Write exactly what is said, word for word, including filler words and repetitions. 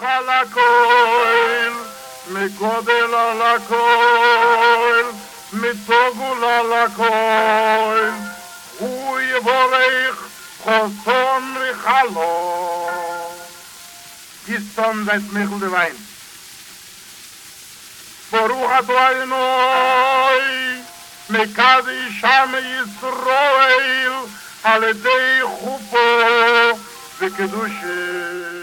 על הכל, מגודל על הכל, מתוגול על הכל, הוא יבורך חוסון ריחלו. גיסטון ואת מיכל דוויין. ברוך אדוני, מקדיש עם ישראל, על ידי חופו וקדושה.